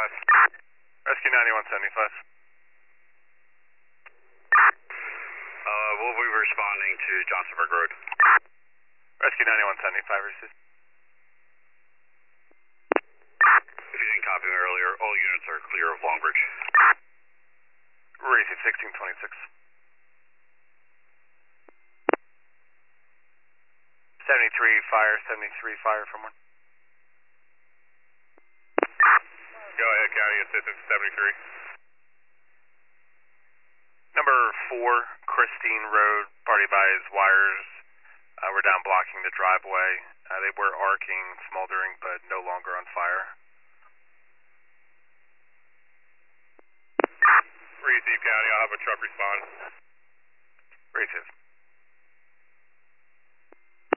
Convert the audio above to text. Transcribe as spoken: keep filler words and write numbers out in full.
seventy-five. Rescue ninety-one seventy-five. Uh, we'll be responding to Johnsonburg Road. Rescue ninety-one seventy-five, receive. If you didn't copy me earlier, all units are clear of Longbridge. Receive sixteen twenty-six. seventy-three fire, seventy-three fire from one. Go ahead, County Assistance seventy-three. Number four, Christine Road, party buys wires. Uh, we're down blocking the driveway. Uh, they were arcing, smoldering, but no longer on fire. Receive, County. I'll have a truck respond. Receive.